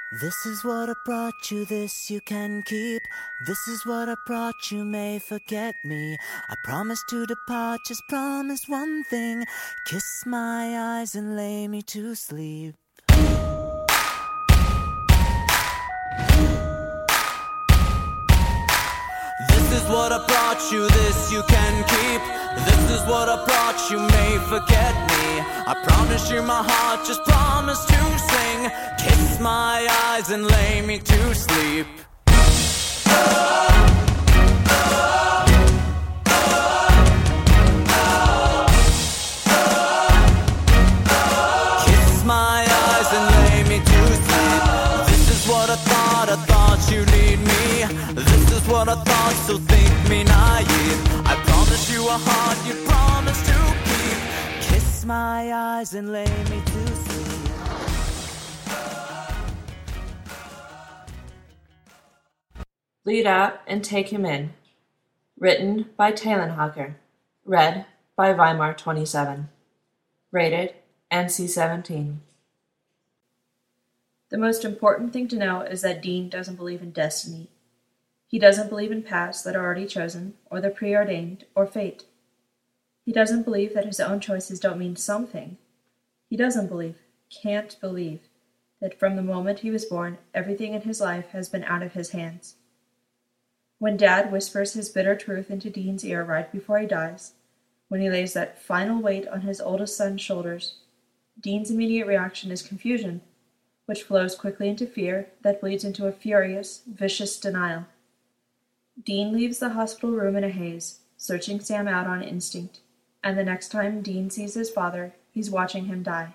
This is what I brought you, this you can keep. This is what I brought you, may forget me. I promise to depart, just promise one thing. Kiss my eyes and lay me to sleep. This is what I brought you, this you can keep. This is what I brought you, may forget me. I promise you my heart, just promise to sing. Kiss my eyes and lay me to sleep. Kiss my eyes and lay me to sleep. This is what I thought you'd need me. This is what I thought, so think me naive. I promise you a heart you promise to keep. Kiss my eyes and lay me to sleep. Lead Out and Take Him In. Written by Taylenhocker. Read by Weimar 27. Rated NC-17. The most important thing to know is that Dean doesn't believe in destiny. He doesn't believe in paths that are already chosen, or the preordained, or fate. He doesn't believe that his own choices don't mean something. He doesn't believe, can't believe, that from the moment he was born, everything in his life has been out of his hands. When Dad whispers his bitter truth into Dean's ear right before he dies, when he lays that final weight on his oldest son's shoulders, Dean's immediate reaction is confusion, which flows quickly into fear that bleeds into a furious, vicious denial. Dean leaves the hospital room in a haze, searching Sam out on instinct, and the next time Dean sees his father, he's watching him die.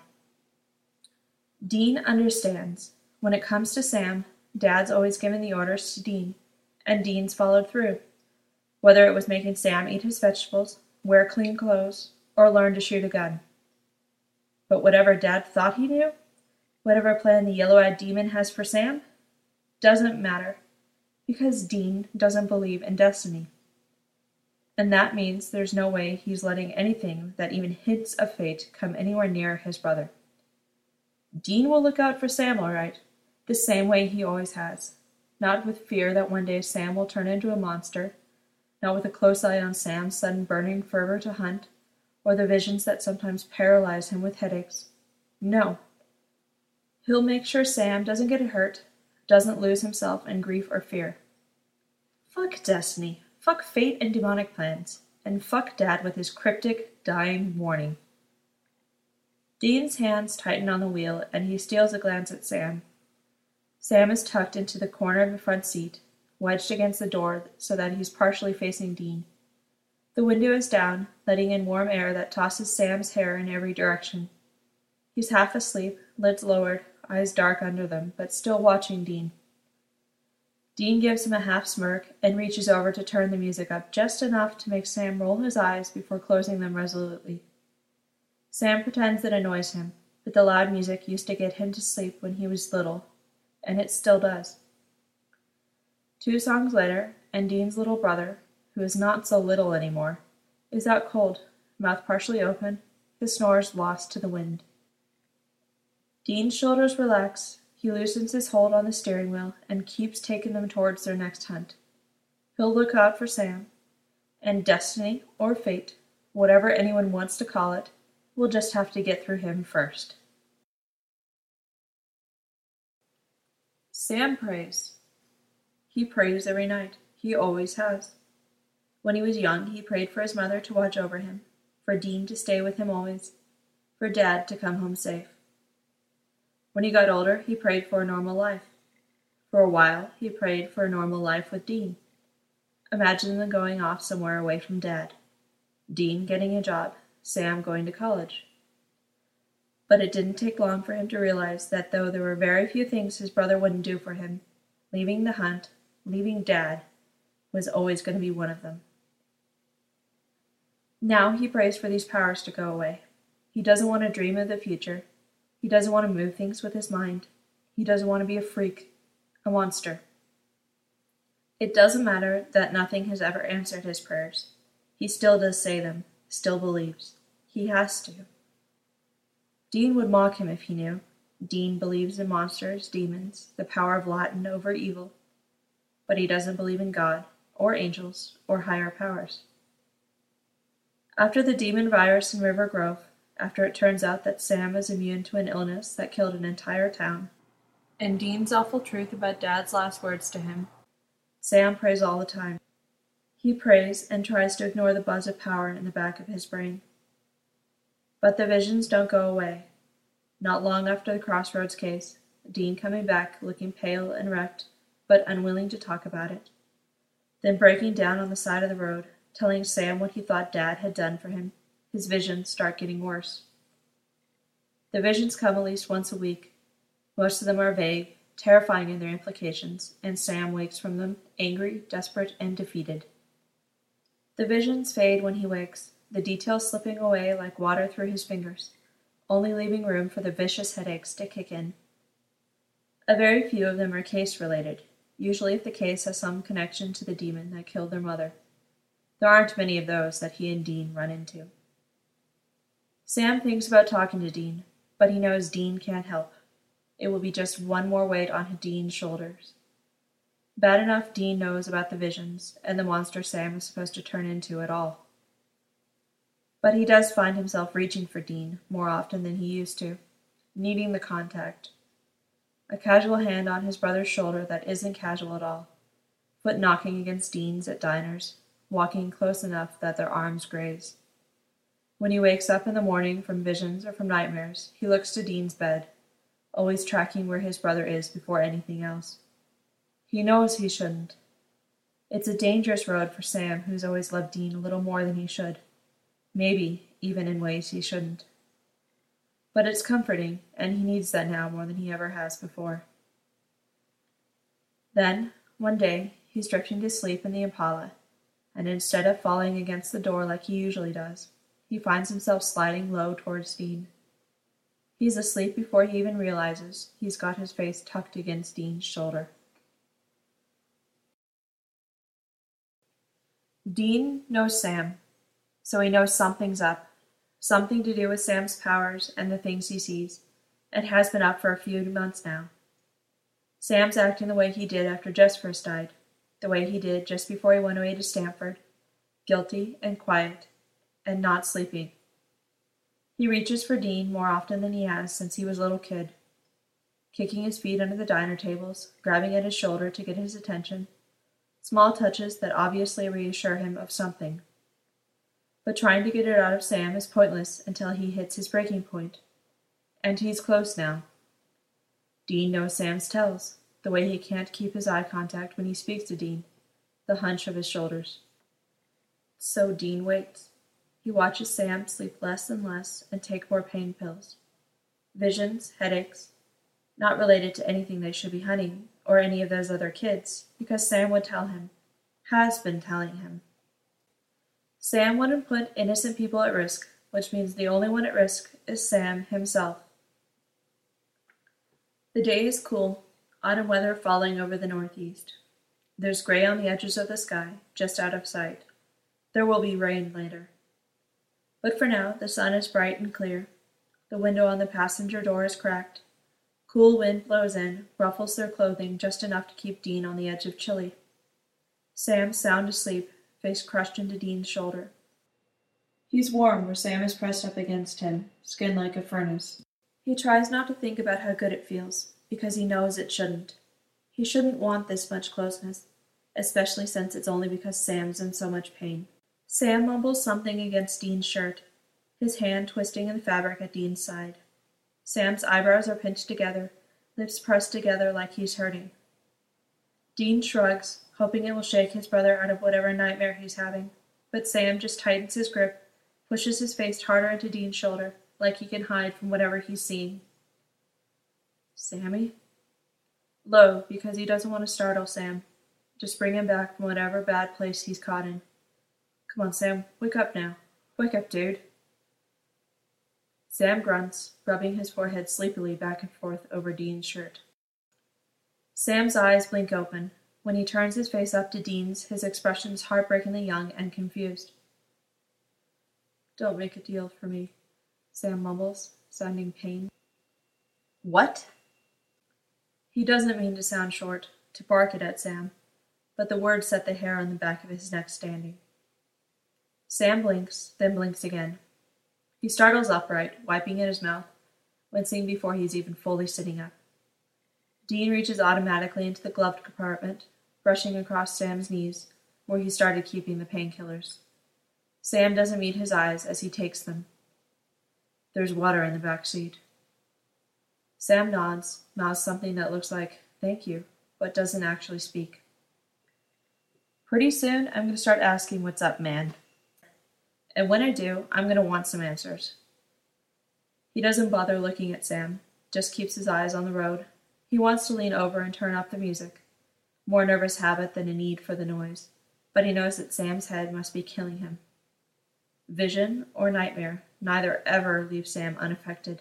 Dean understands. When it comes to Sam, Dad's always given the orders to Dean, and Dean's followed through, whether it was making Sam eat his vegetables, wear clean clothes, or learn to shoot a gun. But whatever Dad thought he knew, whatever plan the yellow-eyed demon has for Sam, doesn't matter, because Dean doesn't believe in destiny. And that means there's no way he's letting anything that even hints of fate come anywhere near his brother. Dean will look out for Sam, all right, the same way he always has. Not with fear that one day Sam will turn into a monster, not with a close eye on Sam's sudden burning fervor to hunt, or the visions that sometimes paralyze him with headaches. No. He'll make sure Sam doesn't get hurt, doesn't lose himself in grief or fear. Fuck destiny, fuck fate and demonic plans, and fuck Dad with his cryptic, dying warning. Dean's hands tighten on the wheel, and he steals a glance at Sam. Sam is tucked into the corner of the front seat, wedged against the door so that he's partially facing Dean. The window is down, letting in warm air that tosses Sam's hair in every direction. He's half asleep, lids lowered, eyes dark under them, but still watching Dean. Dean gives him a half smirk and reaches over to turn the music up just enough to make Sam roll his eyes before closing them resolutely. Sam pretends it annoys him, but the loud music used to get him to sleep when he was little, and it still does. 2 songs later, and Dean's little brother, who is not so little anymore, is out cold, mouth partially open, his snores lost to the wind. Dean's shoulders relax, he loosens his hold on the steering wheel and keeps taking them towards their next hunt. He'll look out for Sam, and destiny, or fate, whatever anyone wants to call it, will just have to get through him first. Sam prays. He prays every night. He always has. When he was young, he prayed for his mother to watch over him, for Dean to stay with him always, for Dad to come home safe. When he got older, he prayed for a normal life. For a while, he prayed for a normal life with Dean. Imagine them going off somewhere away from Dad. Dean getting a job, Sam going to college. But it didn't take long for him to realize that though there were very few things his brother wouldn't do for him, leaving the hunt, leaving Dad, was always going to be one of them. Now he prays for these powers to go away. He doesn't want to dream of the future. He doesn't want to move things with his mind. He doesn't want to be a freak, a monster. It doesn't matter that nothing has ever answered his prayers. He still does say them, still believes. He has to. Dean would mock him if he knew. Dean believes in monsters, demons, the power of Latin over evil, but he doesn't believe in God, or angels, or higher powers. After the demon virus in River Grove, after it turns out that Sam is immune to an illness that killed an entire town, and Dean's awful truth about Dad's last words to him, Sam prays all the time. He prays and tries to ignore the buzz of power in the back of his brain. But the visions don't go away. Not long after the Crossroads case, Dean coming back looking pale and wrecked, but unwilling to talk about it. Then breaking down on the side of the road, telling Sam what he thought Dad had done for him. His visions start getting worse. The visions come at least once a week. Most of them are vague, terrifying in their implications, and Sam wakes from them angry, desperate, and defeated. The visions fade when he wakes, the details slipping away like water through his fingers, only leaving room for the vicious headaches to kick in. A very few of them are case-related, usually if the case has some connection to the demon that killed their mother. There aren't many of those that he and Dean run into. Sam thinks about talking to Dean, but he knows Dean can't help. It will be just one more weight on Dean's shoulders. Bad enough Dean knows about the visions and the monster Sam is supposed to turn into at all. But he does find himself reaching for Dean more often than he used to, needing the contact. A casual hand on his brother's shoulder that isn't casual at all, foot knocking against Dean's at diners, walking close enough that their arms graze. When he wakes up in the morning from visions or from nightmares, he looks to Dean's bed, always tracking where his brother is before anything else. He knows he shouldn't. It's a dangerous road for Sam, who's always loved Dean a little more than he should. Maybe even in ways he shouldn't. But it's comforting, and he needs that now more than he ever has before. Then, one day, he's drifting to sleep in the Impala, and instead of falling against the door like he usually does, he finds himself sliding low towards Dean. He's asleep before he even realizes he's got his face tucked against Dean's shoulder. Dean knows Sam, so he knows something's up, something to do with Sam's powers and the things he sees, and has been up for a few months now. Sam's acting the way he did after Jess first died, the way he did just before he went away to Stanford, guilty and quiet, and not sleeping. He reaches for Dean more often than he has since he was a little kid, kicking his feet under the diner tables, grabbing at his shoulder to get his attention, small touches that obviously reassure him of something. But trying to get it out of Sam is pointless until he hits his breaking point. And he's close now. Dean knows Sam's tells, the way he can't keep his eye contact when he speaks to Dean, the hunch of his shoulders. So Dean waits. He watches Sam sleep less and less and take more pain pills. Visions, headaches, not related to anything they should be hunting or any of those other kids, because Sam would tell him, has been telling him. Sam wouldn't put innocent people at risk, which means the only one at risk is Sam himself. The day is cool, autumn weather falling over the northeast. There's gray on the edges of the sky, just out of sight. There will be rain later. But for now, the sun is bright and clear. The window on the passenger door is cracked. Cool wind blows in, ruffles their clothing just enough to keep Dean on the edge of chilly. Sam's sound asleep, face crushed into Dean's shoulder. He's warm where Sam is pressed up against him, skin like a furnace. He tries not to think about how good it feels, because he knows it shouldn't. He shouldn't want this much closeness, especially since it's only because Sam's in so much pain. Sam mumbles something against Dean's shirt, his hand twisting in the fabric at Dean's side. Sam's eyebrows are pinched together, lips pressed together like he's hurting. Dean shrugs, hoping it will shake his brother out of whatever nightmare he's having, but Sam just tightens his grip, pushes his face harder into Dean's shoulder, like he can hide from whatever he's seeing. Sammy? Low, because he doesn't want to startle Sam. Just bring him back from whatever bad place he's caught in. Come on, Sam, wake up now. Wake up, dude. Sam grunts, rubbing his forehead sleepily back and forth over Dean's shirt. Sam's eyes blink open. When he turns his face up to Dean's, his expression is heartbreakingly young and confused. Don't make a deal for me, Sam mumbles, sounding pained. What? He doesn't mean to sound short, to bark it at Sam, but the words set the hair on the back of his neck standing. Sam blinks, then blinks again. He startles upright, wiping at his mouth, wincing before he's even fully sitting up. Dean reaches automatically into the gloved compartment, brushing across Sam's knees, where he started keeping the painkillers. Sam doesn't meet his eyes as he takes them. There's water in the back seat. Sam nods, mouths something that looks like, "Thank you," but doesn't actually speak. Pretty soon, I'm going to start asking what's up, man. And when I do, I'm going to want some answers. He doesn't bother looking at Sam, just keeps his eyes on the road. He wants to lean over and turn up the music. More nervous habit than a need for the noise, but he knows that Sam's head must be killing him. Vision or nightmare, neither ever leaves Sam unaffected.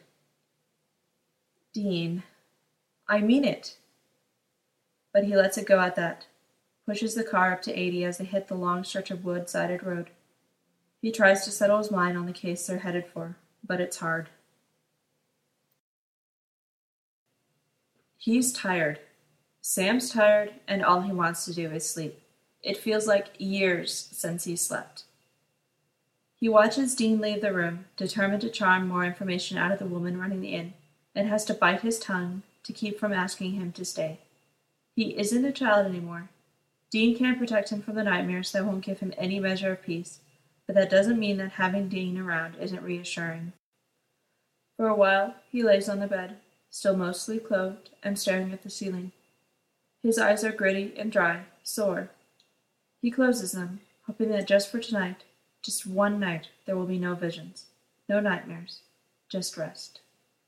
Dean, I mean it. But he lets it go at that, pushes the car up to 80 as they hit the long stretch of wood-sided road. He tries to settle his mind on the case they're headed for, but it's hard. He's tired. Sam's tired, and all he wants to do is sleep. It feels like years since he slept. He watches Dean leave the room, determined to charm more information out of the woman running the inn, and has to bite his tongue to keep from asking him to stay. He isn't a child anymore. Dean can't protect him from the nightmares that won't give him any measure of peace, but that doesn't mean that having Dean around isn't reassuring. For a while, he lays on the bed, still mostly clothed and staring at the ceiling. His eyes are gritty and dry, sore. He closes them, hoping that just for tonight, just one night, there will be no visions, no nightmares, just rest.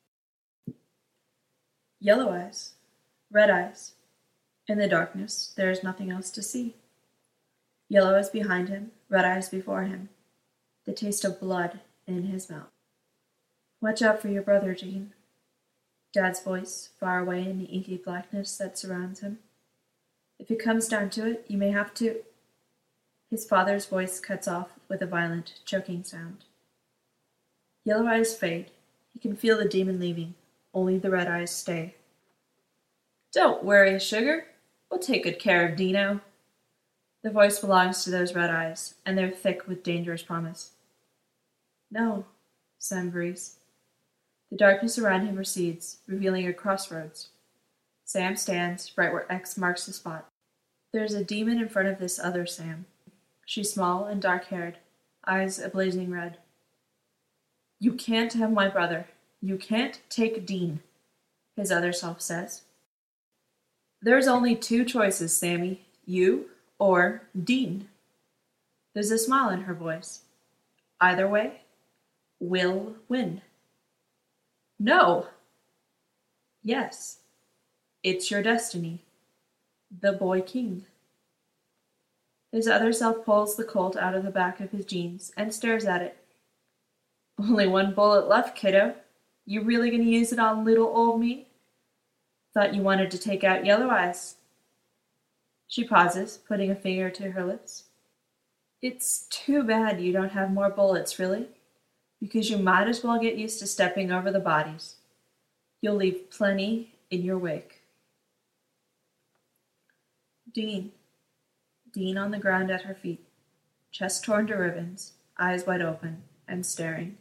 Yellow eyes, red eyes. In the darkness, there is nothing else to see. Yellow eyes behind him, red eyes before him. The taste of blood in his mouth. Watch out for your brother, Dean. Dad's voice, far away in the inky blackness that surrounds him. If it comes down to it, you may have to... His father's voice cuts off with a violent, choking sound. Yellow eyes fade. He can feel the demon leaving. Only the red eyes stay. Don't worry, sugar. We'll take good care of Dino. The voice belongs to those red eyes, and they're thick with dangerous promise. No, Sam breathes. The darkness around him recedes, revealing a crossroads. Sam stands right where X marks the spot. There's a demon in front of this other Sam. She's small and dark-haired, eyes a blazing red. You can't have my brother. You can't take Dean, his other self says. There's only two choices, Sammy. You or Dean. There's a smile in her voice. Either way, we'll win. No. Yes. It's your destiny. The boy king. His other self pulls the Colt out of the back of his jeans and stares at it. Only one bullet left, kiddo. You really gonna use it on little old me? Thought you wanted to take out Yellow Eyes. She pauses, putting a finger to her lips. It's too bad you don't have more bullets, really, because you might as well get used to stepping over the bodies. You'll leave plenty in your wake. Dean. Dean on the ground at her feet, chest torn to ribbons, eyes wide open, and staring.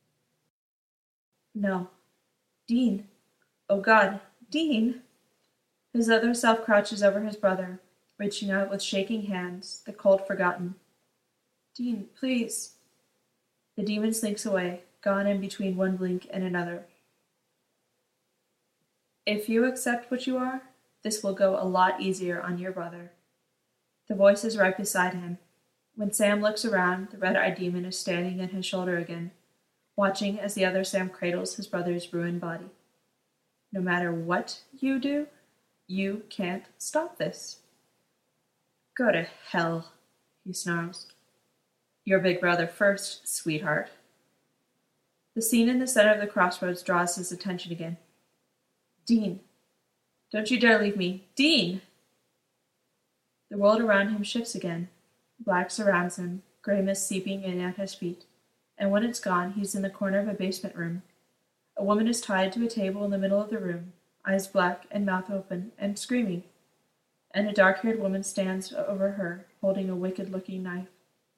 No. Dean. Oh God, Dean! His other self crouches over his brother, reaching out with shaking hands, the Colt forgotten. Dean, please. The demon slinks away, gone in between one blink and another. If you accept what you are, this will go a lot easier on your brother. The voice is right beside him. When Sam looks around, the red-eyed demon is standing at his shoulder again, watching as the other Sam cradles his brother's ruined body. No matter what you do, you can't stop this. Go to hell, he snarls. Your big brother first, sweetheart. The scene in the center of the crossroads draws his attention again. Dean. Don't you dare leave me. Dean! The world around him shifts again. Black surrounds him, gray mist seeping in at his feet, and when it's gone, he's in the corner of a basement room. A woman is tied to a table in the middle of the room, eyes black and mouth open, and screaming, and a dark-haired woman stands over her, holding a wicked-looking knife.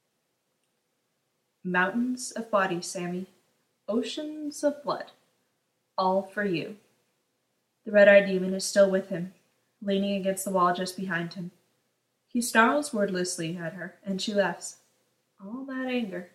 Mountains of bodies, Sammy. Oceans of blood. All for you. The red-eyed demon is still with him, leaning against the wall just behind him. He snarls wordlessly at her, and she laughs. All that anger.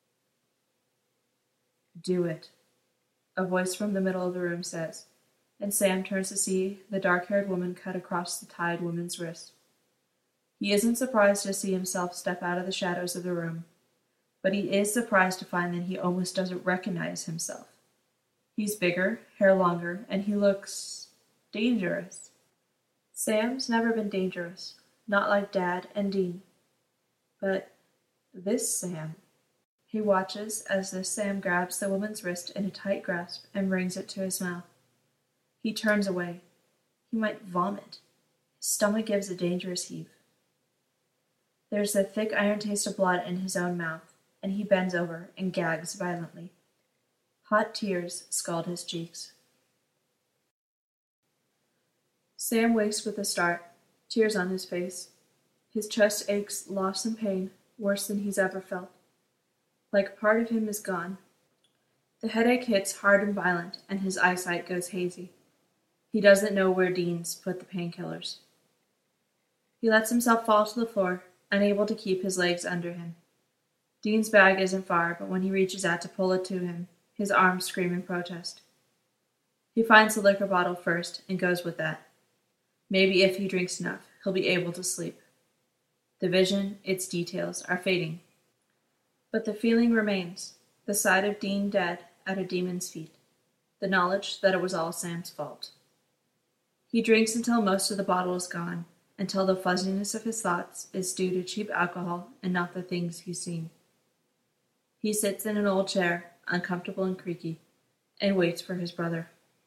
Do it, a voice from the middle of the room says, and Sam turns to see the dark-haired woman cut across the tied woman's wrist. He isn't surprised to see himself step out of the shadows of the room, but he is surprised to find that he almost doesn't recognize himself. He's bigger, hair longer, and he looks dangerous. Sam's never been dangerous, not like Dad and Dean. But this Sam. He watches as this Sam grabs the woman's wrist in a tight grasp and brings it to his mouth. He turns away. He might vomit. His stomach gives a dangerous heave. There's the thick iron taste of blood in his own mouth, and he bends over and gags violently. Hot tears scald his cheeks. Sam wakes with a start, tears on his face. His chest aches, loss and pain, worse than he's ever felt. Like part of him is gone. The headache hits hard and violent, and his eyesight goes hazy. He doesn't know where Dean's put the painkillers. He lets himself fall to the floor, unable to keep his legs under him. Dean's bag isn't far, but when he reaches out to pull it to him, his arms scream in protest. He finds the liquor bottle first and goes with that. Maybe if he drinks enough, he'll be able to sleep. The vision, its details, are fading. But the feeling remains, the sight of Dean dead at a demon's feet, the knowledge that it was all Sam's fault. He drinks until most of the bottle is gone, until the fuzziness of his thoughts is due to cheap alcohol and not the things he's seen. He sits in an old chair, uncomfortable and creaky, and waits for his brother.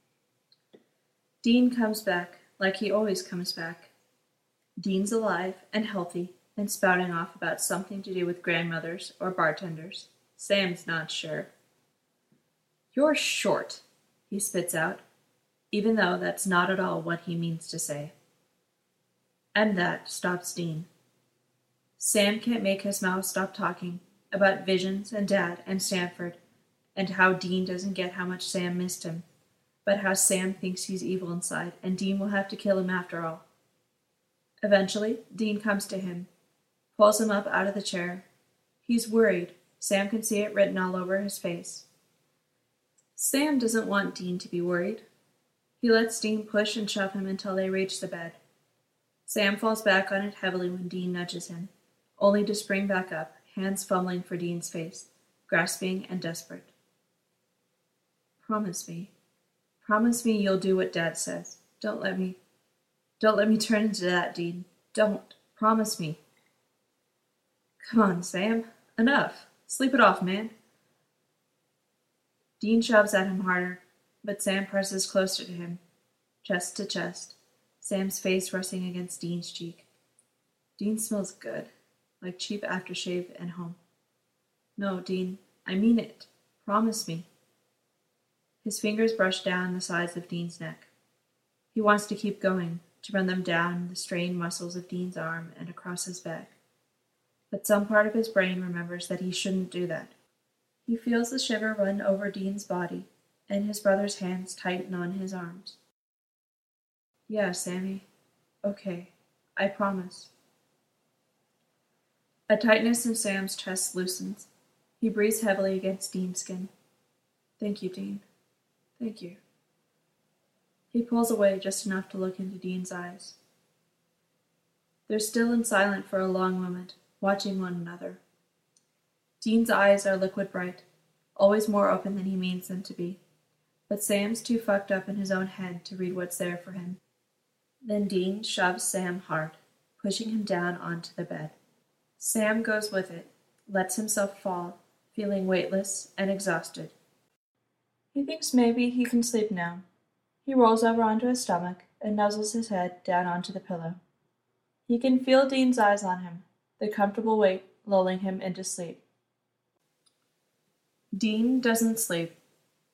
Dean comes back, like he always comes back. Dean's alive and healthy, and spouting off about something to do with grandmothers or bartenders. Sam's not sure. You're short, he spits out, even though that's not at all what he means to say. And that stops Dean. Sam can't make his mouth stop talking about visions and Dad and Stanford, and how Dean doesn't get how much Sam missed him, but how Sam thinks he's evil inside, and Dean will have to kill him after all. Eventually, Dean comes to him, pulls him up out of the chair. He's worried. Sam can see it written all over his face. Sam doesn't want Dean to be worried. He lets Dean push and shove him until they reach the bed. Sam falls back on it heavily when Dean nudges him, only to spring back up, hands fumbling for Dean's face, grasping and desperate. Promise me. Promise me you'll do what Dad says. Don't let me turn into that, Dean. Don't. Promise me. Come on, Sam. Enough. Sleep it off, man. Dean shoves at him harder, but Sam presses closer to him, chest to chest, Sam's face resting against Dean's cheek. Dean smells good, like cheap aftershave and home. No, Dean, I mean it. Promise me. His fingers brush down the sides of Dean's neck. He wants to keep going, to run them down the strained muscles of Dean's arm and across his back. But some part of his brain remembers that he shouldn't do that. He feels the shiver run over Dean's body, and his brother's hands tighten on his arms. Yeah, Sammy. Okay. I promise. A tightness in Sam's chest loosens. He breathes heavily against Dean's skin. Thank you, Dean. Thank you. He pulls away just enough to look into Dean's eyes. They're still and silent for a long moment, watching one another. Dean's eyes are liquid bright, always more open than he means them to be, but Sam's too fucked up in his own head to read what's there for him. Then Dean shoves Sam hard, pushing him down onto the bed. Sam goes with it, lets himself fall, feeling weightless and exhausted. He thinks maybe he can sleep now. He rolls over onto his stomach and nuzzles his head down onto the pillow. He can feel Dean's eyes on him, the comfortable weight lulling him into sleep. Dean doesn't sleep.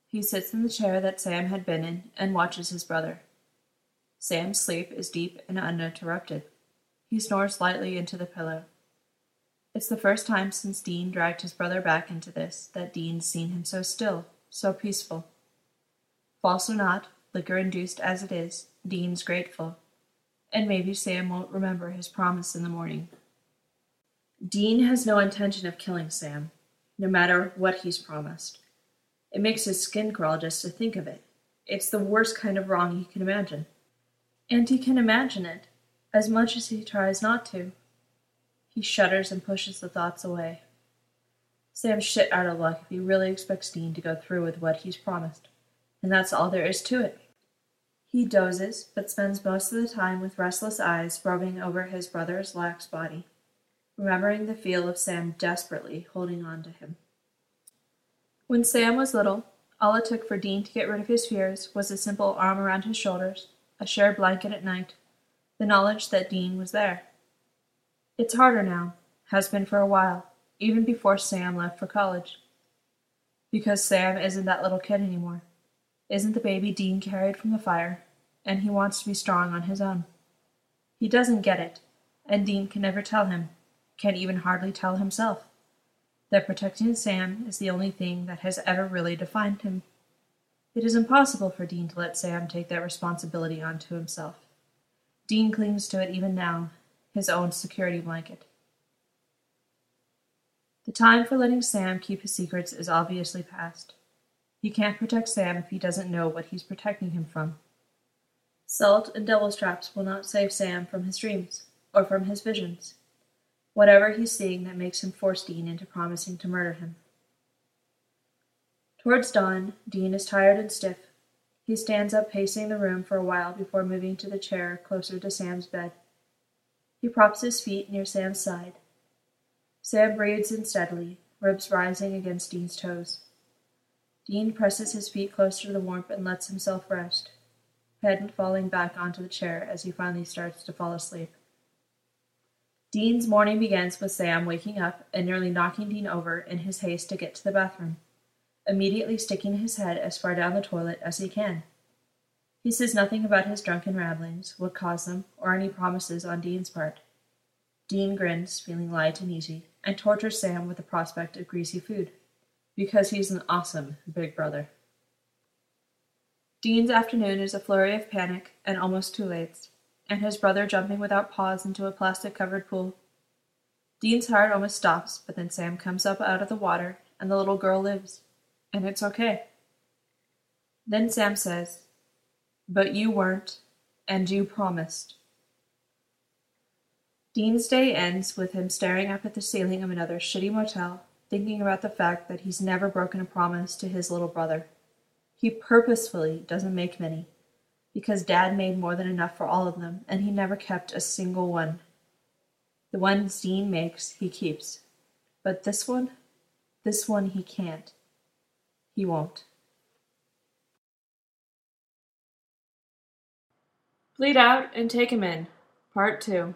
He sits in the chair that Sam had been in and watches his brother. Sam's sleep is deep and uninterrupted. He snores lightly into the pillow. It's the first time since Dean dragged his brother back into this that Dean's seen him so still, so peaceful. False or not, liquor-induced as it is, Dean's grateful. And maybe Sam won't remember his promise in the morning. Dean has no intention of killing Sam, no matter what he's promised. It makes his skin crawl just to think of it. It's the worst kind of wrong he can imagine. And he can imagine it, as much as he tries not to. He shudders and pushes the thoughts away. Sam's shit out of luck if he really expects Dean to go through with what he's promised, and that's all there is to it. He dozes, but spends most of the time with restless eyes rubbing over his brother's lax body, remembering the feel of Sam desperately holding on to him. When Sam was little, all it took for Dean to get rid of his fears was a simple arm around his shoulders, a shared blanket at night, the knowledge that Dean was there. It's harder now, has been for a while, even before Sam left for college. Because Sam isn't that little kid anymore, isn't the baby Dean carried from the fire, and he wants to be strong on his own. He doesn't get it, and Dean can never tell him, can't even hardly tell himself, that protecting Sam is the only thing that has ever really defined him. It is impossible for Dean to let Sam take that responsibility onto himself. Dean clings to it even now, his own security blanket. The time for letting Sam keep his secrets is obviously past. He can't protect Sam if he doesn't know what he's protecting him from. Salt and devil traps will not save Sam from his dreams, or from his visions. Whatever he's seeing that makes him force Dean into promising to murder him. Towards dawn, Dean is tired and stiff. He stands up pacing the room for a while before moving to the chair closer to Sam's bed. He props his feet near Sam's side. Sam breathes in steadily, ribs rising against Dean's toes. Dean presses his feet closer to the warmth and lets himself rest, head falling back onto the chair as he finally starts to fall asleep. Dean's morning begins with Sam waking up and nearly knocking Dean over in his haste to get to the bathroom, immediately sticking his head as far down the toilet as he can. He says nothing about his drunken ramblings, what caused them, or any promises on Dean's part. Dean grins, feeling light and easy, and tortures Sam with the prospect of greasy food, because he's an awesome big brother. Dean's afternoon is a flurry of panic and almost too late, and his brother jumping without pause into a plastic-covered pool. Dean's heart almost stops, but then Sam comes up out of the water, and the little girl lives, and it's okay. Then Sam says, "But you weren't, and you promised." Dean's day ends with him staring up at the ceiling of another shitty motel, thinking about the fact that he's never broken a promise to his little brother. He purposefully doesn't make many, because Dad made more than enough for all of them, and he never kept a single one. The ones Dean makes, he keeps. But this one he can't. He won't. Bleed Out and Take Him In, Part 2.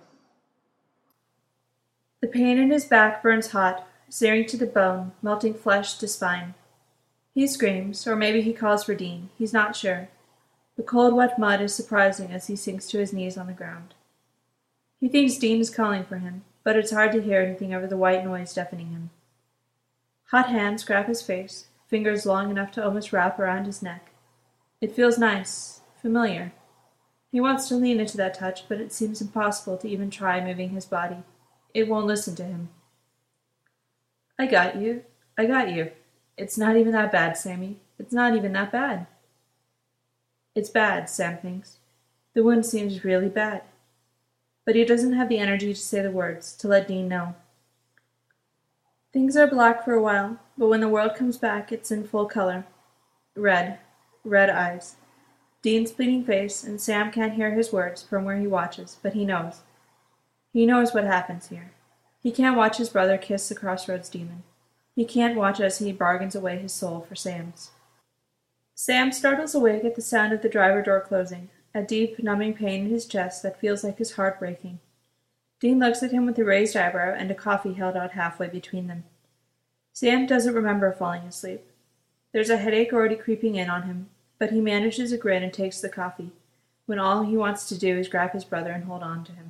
The pain in his back burns hot, searing to the bone, melting flesh to spine. He screams, or maybe he calls for Dean, he's not sure. The cold, wet mud is surprising as he sinks to his knees on the ground. He thinks Dean is calling for him, but it's hard to hear anything over the white noise deafening him. Hot hands grab his face, fingers long enough to almost wrap around his neck. It feels nice, familiar. He wants to lean into that touch, but it seems impossible to even try moving his body. It won't listen to him. I got you. It's not even that bad, Sammy. It's not even that bad. It's bad, Sam thinks. The wound seems really bad. But he doesn't have the energy to say the words, to let Dean know. Things are black for a while, but when the world comes back, it's in full color. Red eyes. Dean's bleeding face, and Sam can't hear his words from where he watches, but he knows. He knows what happens here. He can't watch his brother kiss the Crossroads demon. He can't watch as he bargains away his soul for Sam's. Sam startles awake at the sound of the driver door closing, a deep, numbing pain in his chest that feels like his heart breaking. Dean looks at him with a raised eyebrow and a coffee held out halfway between them. Sam doesn't remember falling asleep. There's a headache already creeping in on him, but he manages a grin and takes the coffee, when all he wants to do is grab his brother and hold on to him.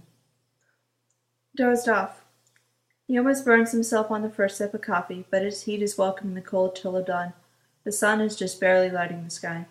Dozed off. He almost burns himself on the first sip of coffee, but its heat is welcome in the cold chill of dawn. The sun is just barely lighting the sky.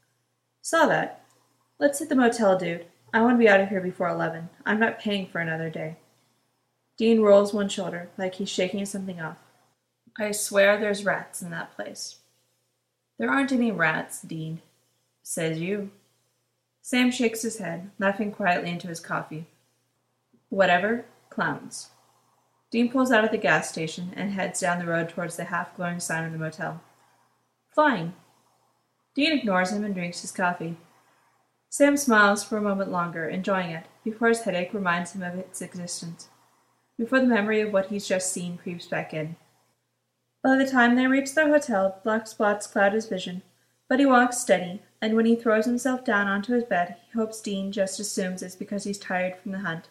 Saw that. Let's hit the motel, dude. I want to be out of here before 11. I'm not paying for another day. Dean rolls one shoulder, like he's shaking something off. I swear there's rats in that place. There aren't any rats, Dean. Says you. Sam shakes his head, laughing quietly into his coffee. Whatever. Clowns. Dean pulls out of the gas station and heads down the road towards the half-glowing sign of the motel. Fine. Dean ignores him and drinks his coffee. Sam smiles for a moment longer, enjoying it, before his headache reminds him of its existence, before the memory of what he's just seen creeps back in. By the time they reach their hotel, black spots cloud his vision, but he walks steady, and when he throws himself down onto his bed, he hopes Dean just assumes it's because he's tired from the hunt.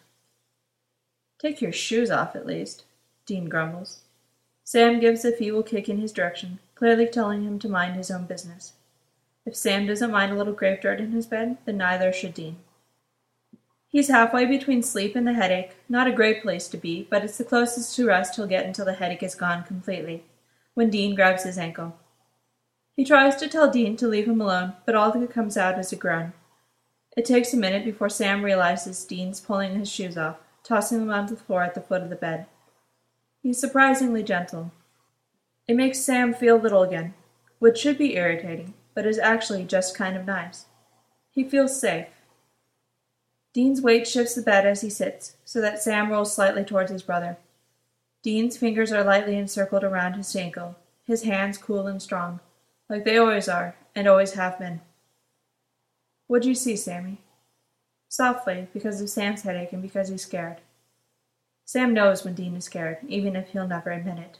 Take your shoes off, at least, Dean grumbles. Sam gives a feeble kick in his direction, clearly telling him to mind his own business. If Sam doesn't mind a little grave dirt in his bed, then neither should Dean. He's halfway between sleep and the headache, not a great place to be, but it's the closest to rest he'll get until the headache is gone completely, when Dean grabs his ankle. He tries to tell Dean to leave him alone, but all that comes out is a groan. It takes a minute before Sam realizes Dean's pulling his shoes off, tossing them onto the floor at the foot of the bed. He's surprisingly gentle. It makes Sam feel little again, which should be irritating, but is actually just kind of nice. He feels safe. Dean's weight shifts the bed as he sits, so that Sam rolls slightly towards his brother. Dean's fingers are lightly encircled around his ankle, his hands cool and strong, like they always are, and always have been. What'd you see, Sammy? Softly, because of Sam's headache and because he's scared. Sam knows when Dean is scared, even if he'll never admit it.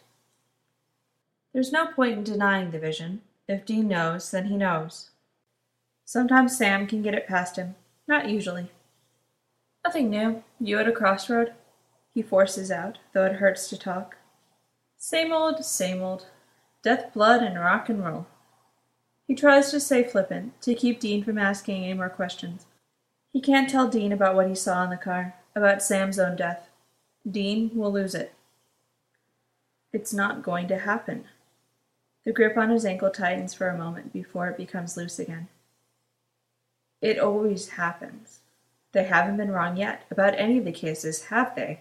There's no point in denying the vision. If Dean knows, then he knows. Sometimes Sam can get it past him, not usually. Nothing new. You at a crossroad? He forces out, though it hurts to talk. Same old, same old. Death, blood, and rock and roll. He tries to stay flippant, to keep Dean from asking any more questions. He can't tell Dean about what he saw in the car, about Sam's own death. Dean will lose it. It's not going to happen. The grip on his ankle tightens for a moment before it becomes loose again. It always happens. They haven't been wrong yet about any of the cases, have they?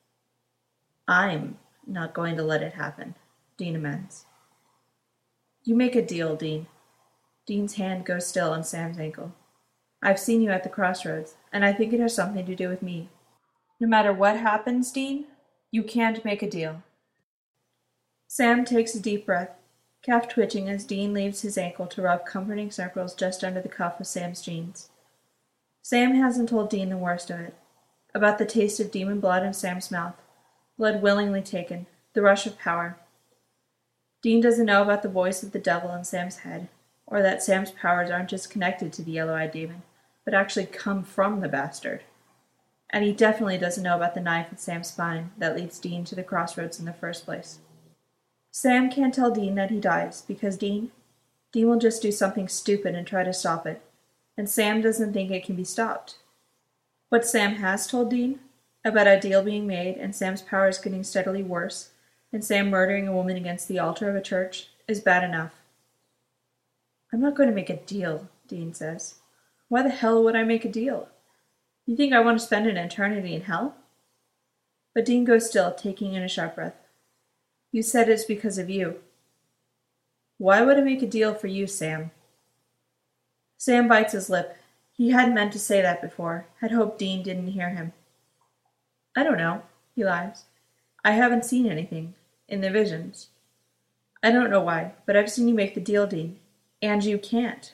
I'm not going to let it happen, Dean amends. You make a deal, Dean. Dean's hand goes still on Sam's ankle. I've seen you at the crossroads, and I think it has something to do with me. No matter what happens, Dean, you can't make a deal. Sam takes a deep breath, calf twitching as Dean leaves his ankle to rub comforting circles just under the cuff of Sam's jeans. Sam hasn't told Dean the worst of it, about the taste of demon blood in Sam's mouth, blood willingly taken, the rush of power. Dean doesn't know about the voice of the devil in Sam's head, or that Sam's powers aren't just connected to the yellow-eyed demon, but actually come from the bastard. And he definitely doesn't know about the knife in Sam's spine that leads Dean to the crossroads in the first place. Sam can't tell Dean that he dies, because Dean will just do something stupid and try to stop it, and Sam doesn't think it can be stopped. What Sam has told Dean, about a deal being made and Sam's powers getting steadily worse, and Sam murdering a woman against the altar of a church, is bad enough. I'm not going to make a deal, Dean says. Why the hell would I make a deal? You think I want to spend an eternity in hell? But Dean goes still, taking in a sharp breath. You said it's because of you. Why would I make a deal for you, Sam? Sam bites his lip. He hadn't meant to say that before, had hoped Dean didn't hear him. I don't know, he lies. I haven't seen anything, in the visions. I don't know why, but I've seen you make the deal, Dean. And you can't.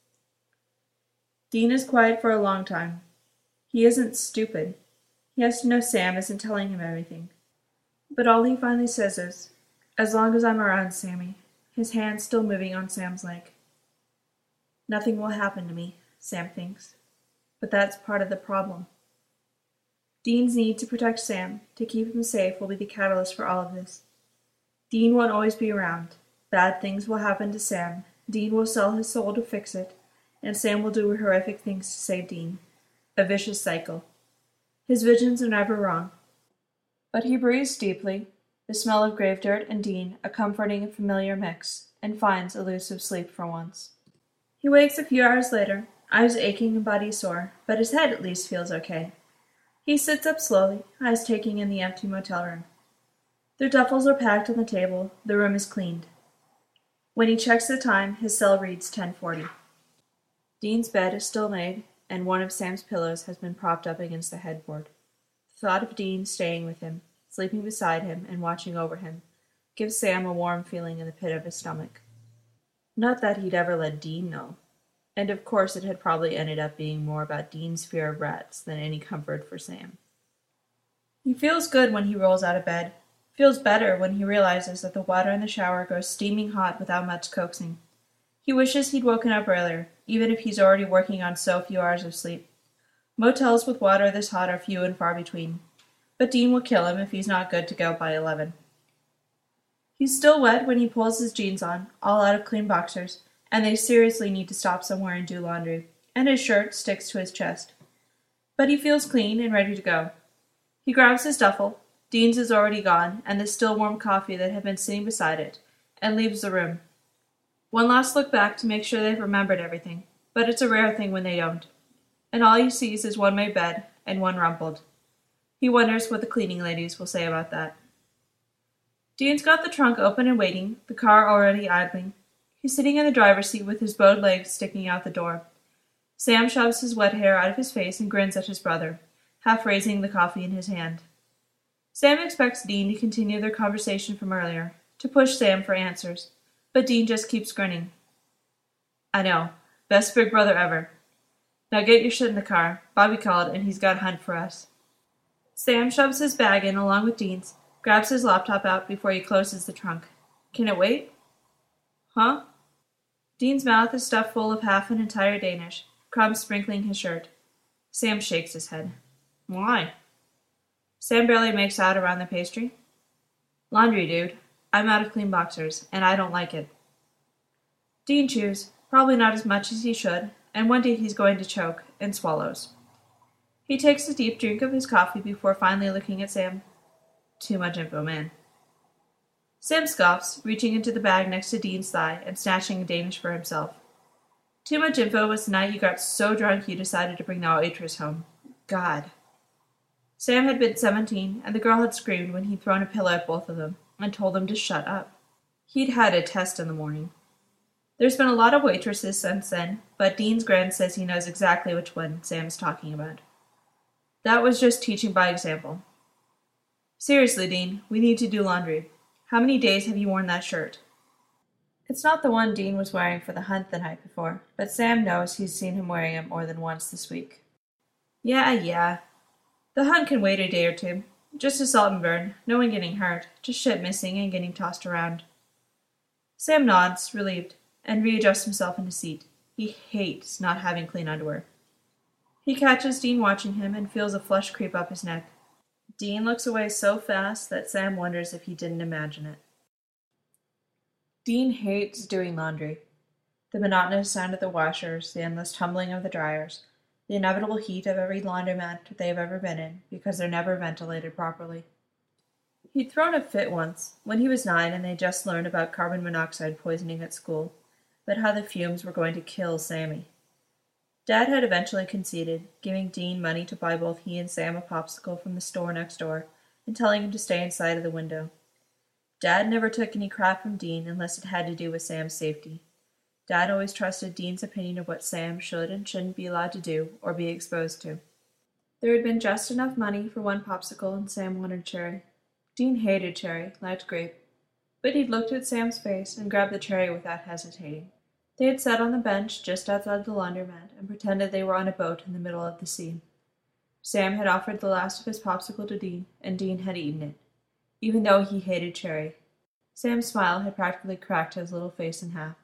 Dean is quiet for a long time. He isn't stupid. He has to know Sam isn't telling him everything. But all he finally says is, as long as I'm around, Sammy, his hand still moving on Sam's leg. Nothing will happen to me, Sam thinks. But that's part of the problem. Dean's need to protect Sam, to keep him safe, will be the catalyst for all of this. Dean won't always be around. Bad things will happen to Sam. Dean will sell his soul to fix it, and Sam will do horrific things to save Dean. A vicious cycle. His visions are never wrong. But he breathes deeply, the smell of grave dirt and Dean a comforting and familiar mix, and finds elusive sleep for once. He wakes a few hours later, eyes aching and body sore, but his head at least feels okay. He sits up slowly, eyes taking in the empty motel room. Their duffels are packed on the table, the room is cleaned. When he checks the time, his cell reads 10:40. Dean's bed is still made, and one of Sam's pillows has been propped up against the headboard. The thought of Dean staying with him, sleeping beside him and watching over him, gives Sam a warm feeling in the pit of his stomach. Not that he'd ever let Dean know. And of course it had probably ended up being more about Dean's fear of rats than any comfort for Sam. He feels good when he rolls out of bed, feels better when he realizes that the water in the shower goes steaming hot without much coaxing. He wishes he'd woken up earlier, even if he's already working on so few hours of sleep. Motels with water this hot are few and far between, but Dean will kill him if he's not good to go by 11. He's still wet when he pulls his jeans on, all out of clean boxers, and they seriously need to stop somewhere and do laundry, and his shirt sticks to his chest. But he feels clean and ready to go. He grabs his duffel, Dean's is already gone, and the still warm coffee that had been sitting beside it, and leaves the room. One last look back to make sure they've remembered everything, but it's a rare thing when they don't. And all he sees is one made bed, and one rumpled. He wonders what the cleaning ladies will say about that. Dean's got the trunk open and waiting, the car already idling. He's sitting in the driver's seat with his bowed legs sticking out the door. Sam shoves his wet hair out of his face and grins at his brother, half raising the coffee in his hand. Sam expects Dean to continue their conversation from earlier, to push Sam for answers, but Dean just keeps grinning. I know. Best big brother ever. Now get your shit in the car. Bobby called, and he's got a hunt for us. Sam shoves his bag in along with Dean's, grabs his laptop out before he closes the trunk. Can it wait? Huh? Dean's mouth is stuffed full of half an entire Danish, crumbs sprinkling his shirt. Sam shakes his head. Why? Sam barely makes out around the pastry. Laundry, dude. I'm out of clean boxers, and I don't like it. Dean chews, probably not as much as he should, and one day he's going to choke, and swallows. He takes a deep drink of his coffee before finally looking at Sam. Too much info, man. Sam scoffs, reaching into the bag next to Dean's thigh and snatching a Danish for himself. Too much info was the night you got so drunk you decided to bring the waitress home. God. Sam had been 17, and the girl had screamed when he'd thrown a pillow at both of them and told them to shut up. He'd had a test in the morning. There's been a lot of waitresses since then, but Dean's grin says he knows exactly which one Sam is talking about. That was just teaching by example. Seriously, Dean, we need to do laundry. How many days have you worn that shirt? It's not the one Dean was wearing for the hunt the night before, but Sam knows he's seen him wearing it more than once this week. Yeah. The hunt can wait a day or two. Just a salt and burn, no one getting hurt, just shit missing and getting tossed around. Sam nods, relieved, and readjusts himself in his seat. He hates not having clean underwear. He catches Dean watching him and feels a flush creep up his neck. Dean looks away so fast that Sam wonders if he didn't imagine it. Dean hates doing laundry. The monotonous sound of the washers, the endless tumbling of the dryers, the inevitable heat of every laundromat they've ever been in, because they're never ventilated properly. He'd thrown a fit once, when he was 9 and they just learned about carbon monoxide poisoning at school, but how the fumes were going to kill Sammy. Dad had eventually conceded, giving Dean money to buy both he and Sam a popsicle from the store next door, and telling him to stay inside of the window. Dad never took any crap from Dean unless it had to do with Sam's safety. Dad always trusted Dean's opinion of what Sam should and shouldn't be allowed to do or be exposed to. There had been just enough money for one popsicle, and Sam wanted cherry. Dean hated cherry, liked grape, but he'd looked at Sam's face and grabbed the cherry without hesitating. They had sat on the bench just outside the laundromat and pretended they were on a boat in the middle of the sea. Sam had offered the last of his popsicle to Dean, and Dean had eaten it, even though he hated cherry. Sam's smile had practically cracked his little face in half.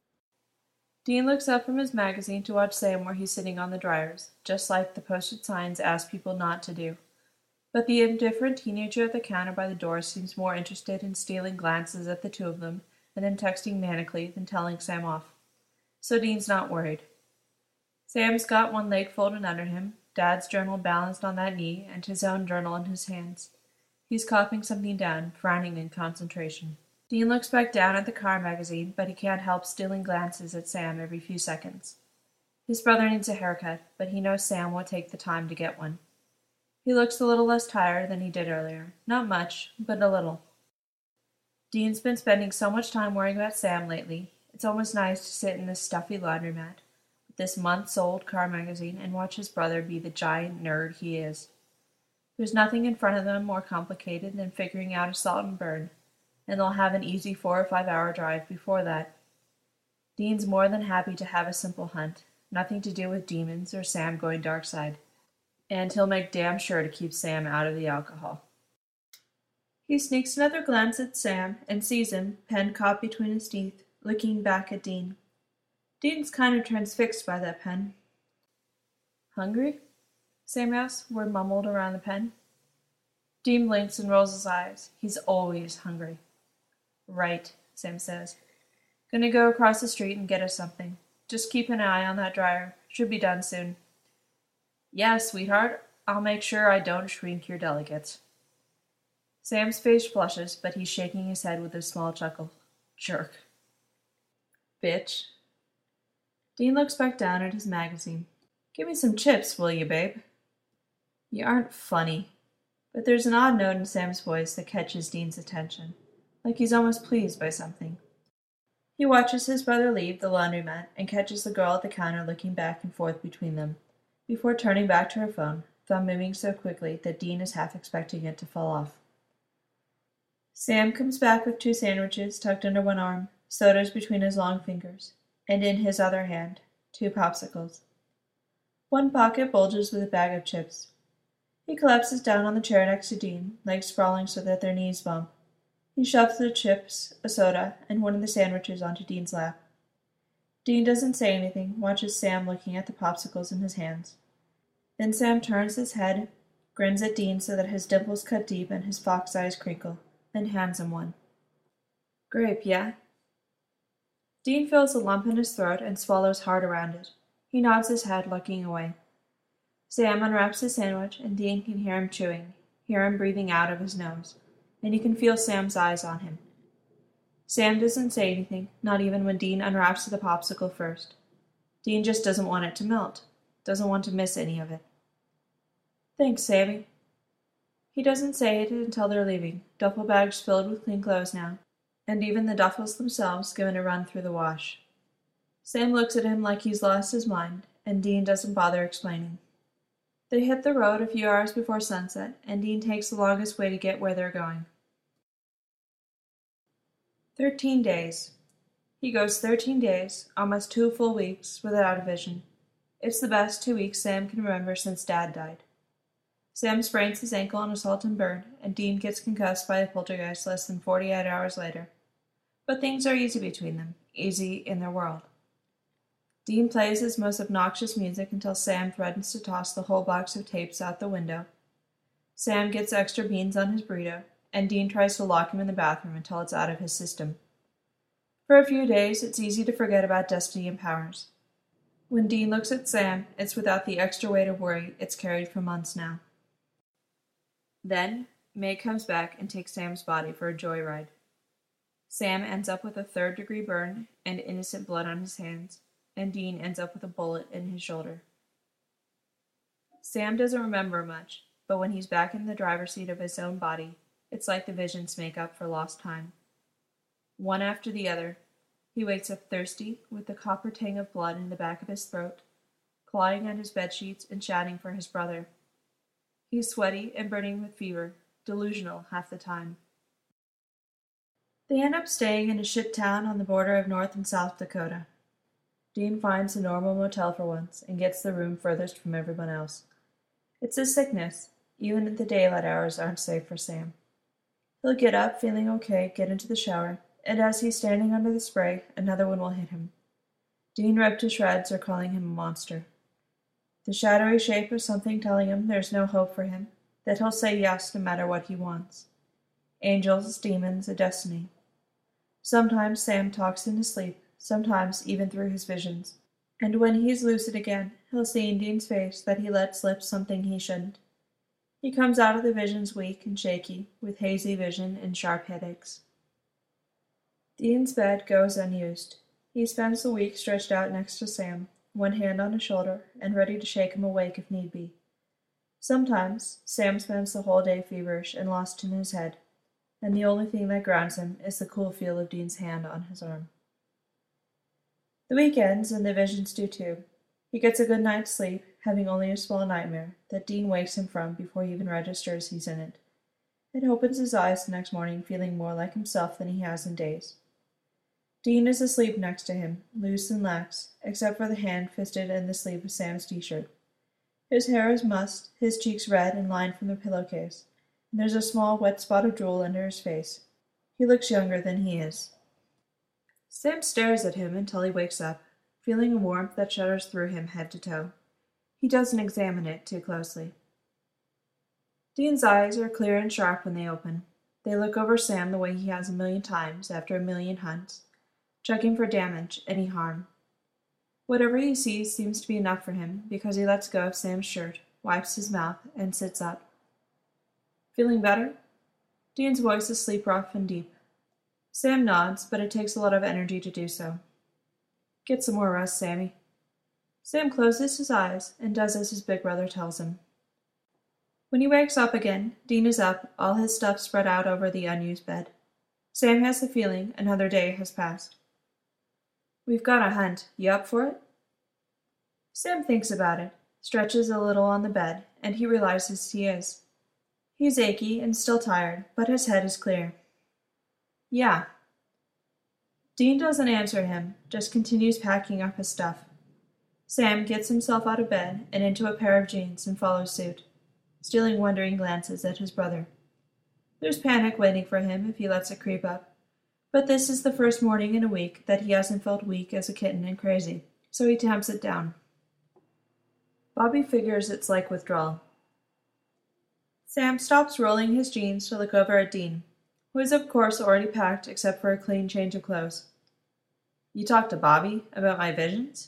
Dean looks up from his magazine to watch Sam where he's sitting on the dryers, just like the posted signs ask people not to do. But the indifferent teenager at the counter by the door seems more interested in stealing glances at the two of them and then texting manically, then telling Sam off. So Dean's not worried. Sam's got one leg folded under him, Dad's journal balanced on that knee, and his own journal in his hands. He's copying something down, frowning in concentration. Dean looks back down at the car magazine, but he can't help stealing glances at Sam every few seconds. His brother needs a haircut, but he knows Sam will take the time to get one. He looks a little less tired than he did earlier. Not much, but a little. Dean's been spending so much time worrying about Sam lately. It's almost nice to sit in this stuffy laundromat with this months-old car magazine and watch his brother be the giant nerd he is. There's nothing in front of them more complicated than figuring out a salt and burn, and they'll have an easy 4 or 5 hour drive before that. Dean's more than happy to have a simple hunt, nothing to do with demons or Sam going dark side, and he'll make damn sure to keep Sam out of the alcohol. He sneaks another glance at Sam and sees him, pen caught between his teeth, looking back at Dean. Dean's kind of transfixed by that pen. Hungry? Sam asks, word mumbled around the pen. Dean blinks and rolls his eyes. He's always hungry. Right, Sam says. Gonna go across the street and get us something. Just keep an eye on that dryer. Should be done soon. Yeah, sweetheart. I'll make sure I don't shrink your delicates. Sam's face flushes, but he's shaking his head with a small chuckle. Jerk. Bitch. Dean looks back down at his magazine. Give me some chips, will you, babe? You aren't funny. But there's an odd note in Sam's voice that catches Dean's attention, like he's almost pleased by something. He watches his brother leave the laundromat and catches the girl at the counter looking back and forth between them, before turning back to her phone, thumb moving so quickly that Dean is half expecting it to fall off. Sam comes back with 2 sandwiches tucked under one arm, sodas between his long fingers, and in his other hand, 2 popsicles. One pocket bulges with a bag of chips. He collapses down on the chair next to Dean, legs sprawling so that their knees bump. He shoves the chips, a soda, and one of the sandwiches onto Dean's lap. Dean doesn't say anything, watches Sam looking at the popsicles in his hands. Then Sam turns his head, grins at Dean so that his dimples cut deep and his fox eyes crinkle, and hands him one. Grape, yeah? Dean feels a lump in his throat and swallows hard around it. He nods his head, looking away. Sam unwraps his sandwich, and Dean can hear him chewing, hear him breathing out of his nose, and he can feel Sam's eyes on him. Sam doesn't say anything, not even when Dean unwraps the popsicle first. Dean just doesn't want it to melt, doesn't want to miss any of it. Thanks, Sammy. He doesn't say it until they're leaving, duffel bags filled with clean clothes now, and even the duffels themselves given a run through the wash. Sam looks at him like he's lost his mind, and Dean doesn't bother explaining. They hit the road a few hours before sunset, and Dean takes the longest way to get where they're going. 13 days. He goes 13 days, almost 2 full weeks, without a vision. It's the best 2 weeks Sam can remember since Dad died. Sam sprains his ankle on a salt and burn, and Dean gets concussed by a poltergeist less than 48 hours later. But things are easy between them, easy in their world. Dean plays his most obnoxious music until Sam threatens to toss the whole box of tapes out the window. Sam gets extra beans on his burrito, and Dean tries to lock him in the bathroom until it's out of his system. For a few days, it's easy to forget about destiny and powers. When Dean looks at Sam, it's without the extra weight of worry it's carried for months now. Then, May comes back and takes Sam's body for a joyride. Sam ends up with a 3rd-degree burn and innocent blood on his hands, and Dean ends up with a bullet in his shoulder. Sam doesn't remember much, but when he's back in the driver's seat of his own body, it's like the visions make up for lost time. One after the other, he wakes up thirsty, with the copper tang of blood in the back of his throat, clawing at his bedsheets and shouting for his brother. He's sweaty and burning with fever, delusional half the time. They end up staying in a shit town on the border of North and South Dakota. Dean finds a normal motel for once and gets the room furthest from everyone else. It's his sickness. Even the daylight hours aren't safe for Sam. He'll get up, feeling okay, get into the shower, and as he's standing under the spray, another one will hit him. Dean ripped to shreds or calling him a monster. The shadowy shape of something telling him there's no hope for him, that he'll say yes no matter what he wants. Angels, demons, a destiny. Sometimes Sam talks in his sleep, sometimes even through his visions. And when he's lucid again, he'll see in Dean's face that he let slip something he shouldn't. He comes out of the visions weak and shaky, with hazy vision and sharp headaches. Dean's bed goes unused. He spends the week stretched out next to Sam, one hand on his shoulder, and ready to shake him awake if need be. Sometimes, Sam spends the whole day feverish and lost in his head, and the only thing that grounds him is the cool feel of Dean's hand on his arm. The weekends and the visions do too. He gets a good night's sleep, having only a small nightmare that Dean wakes him from before he even registers he's in it, and opens his eyes the next morning feeling more like himself than he has in days. Dean is asleep next to him, loose and lax, except for the hand fisted in the sleeve of Sam's t-shirt. His hair is mussed, his cheeks red and lined from the pillowcase, and there's a small wet spot of drool under his face. He looks younger than he is. Sam stares at him until he wakes up, feeling a warmth that shudders through him head to toe. He doesn't examine it too closely. Dean's eyes are clear and sharp when they open. They look over Sam the way he has a million times after a million hunts, checking for damage, any harm. Whatever he sees seems to be enough for him because he lets go of Sam's shirt, wipes his mouth, and sits up. Feeling better? Dean's voice is sleep-rough and deep. Sam nods, but it takes a lot of energy to do so. Get some more rest, Sammy. Sam closes his eyes and does as his big brother tells him. When he wakes up again, Dean is up, all his stuff spread out over the unused bed. Sam has the feeling another day has passed. We've got a hunt. You up for it? Sam thinks about it, stretches a little on the bed, and he realizes he is. He's achy and still tired, but his head is clear. Yeah. Dean doesn't answer him, just continues packing up his stuff. Sam gets himself out of bed and into a pair of jeans and follows suit, stealing wondering glances at his brother. There's panic waiting for him if he lets it creep up, but this is the first morning in a week that he hasn't felt weak as a kitten and crazy, so he tamps it down. Bobby figures it's like withdrawal. Sam stops rolling his jeans to look over at Dean, who is of course already packed except for a clean change of clothes. You talked to Bobby about my visions?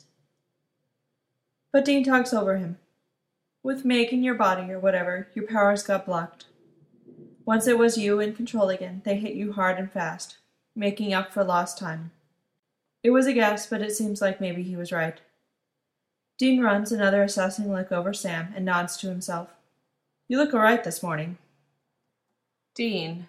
But Dean talks over him. With Meg in your body or whatever, your powers got blocked. Once it was you in control again, they hit you hard and fast, making up for lost time. It was a guess, but it seems like maybe he was right. Dean runs another assessing look over Sam and nods to himself. You look all right this morning. Dean.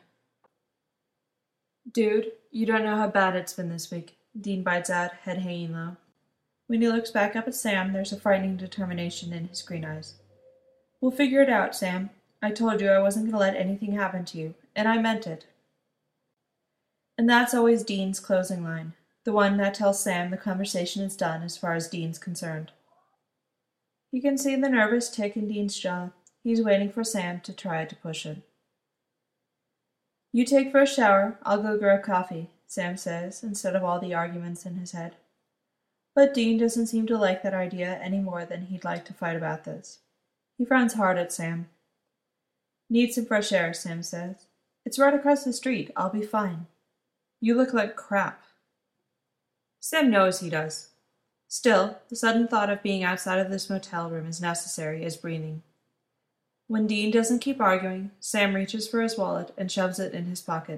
Dude, you don't know how bad it's been this week, Dean bites out, head hanging low. When he looks back up at Sam, there's a frightening determination in his green eyes. We'll figure it out, Sam. I told you I wasn't going to let anything happen to you, and I meant it. And that's always Dean's closing line, the one that tells Sam the conversation is done as far as Dean's concerned. You can see the nervous tick in Dean's jaw. He's waiting for Sam to try to push it. You take first shower, I'll go grab coffee, Sam says, instead of all the arguments in his head. But Dean doesn't seem to like that idea any more than he'd like to fight about this. He frowns hard at Sam. Need some fresh air, Sam says. It's right across the street. I'll be fine. You look like crap. Sam knows he does. Still, the sudden thought of being outside of this motel room is necessary as breathing. When Dean doesn't keep arguing, Sam reaches for his wallet and shoves it in his pocket.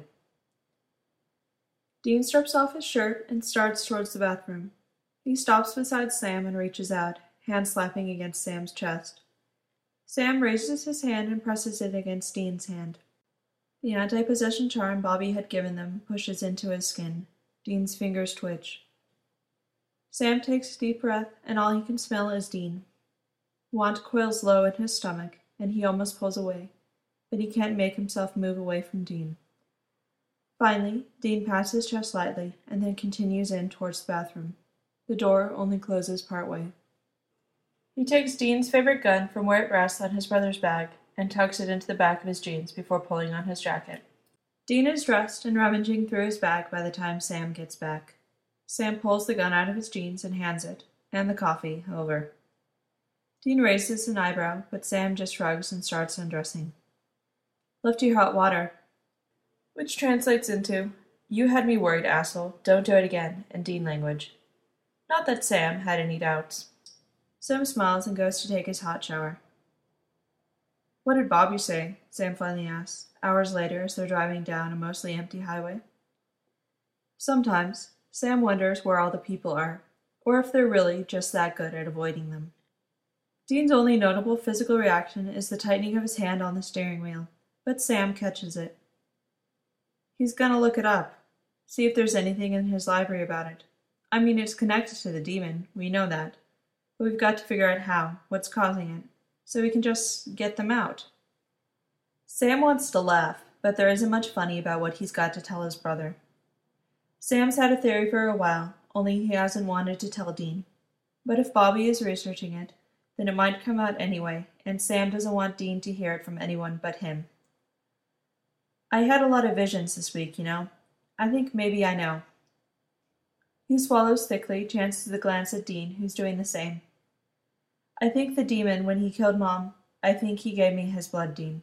Dean strips off his shirt and starts towards the bathroom. He stops beside Sam and reaches out, hand slapping against Sam's chest. Sam raises his hand and presses it against Dean's hand. The anti-possession charm Bobby had given them pushes into his skin. Dean's fingers twitch. Sam takes a deep breath, and all he can smell is Dean. Want coils low in his stomach, and he almost pulls away, but he can't make himself move away from Dean. Finally, Dean pats his chest lightly, and then continues in towards the bathroom. The door only closes partway. He takes Dean's favorite gun from where it rests on his brother's bag, and tucks it into the back of his jeans before pulling on his jacket. Dean is dressed and rummaging through his bag by the time Sam gets back. Sam pulls the gun out of his jeans and hands it, and the coffee, over. Dean raises an eyebrow, but Sam just shrugs and starts undressing. Lift your hot water. Which translates into, "You had me worried, asshole. Don't do it again," in Dean language. Not that Sam had any doubts. Sam smiles and goes to take his hot shower. "What did Bobby say?" Sam finally asks, hours later as they're driving down a mostly empty highway. Sometimes, Sam wonders where all the people are, or if they're really just that good at avoiding them. Dean's only notable physical reaction is the tightening of his hand on the steering wheel, but Sam catches it. He's gonna look it up, see if there's anything in his library about it. I mean, it's connected to the demon, we know that, but we've got to figure out how, what's causing it, so we can just get them out. Sam wants to laugh, but there isn't much funny about what he's got to tell his brother. Sam's had a theory for a while, only he hasn't wanted to tell Dean. But if Bobby is researching it, then it might come out anyway, and Sam doesn't want Dean to hear it from anyone but him. "I had a lot of visions this week, you know. I think maybe I know." He swallows thickly, chances a glance at Dean, who's doing the same. "I think the demon, when he killed Mom, I think he gave me his blood, Dean."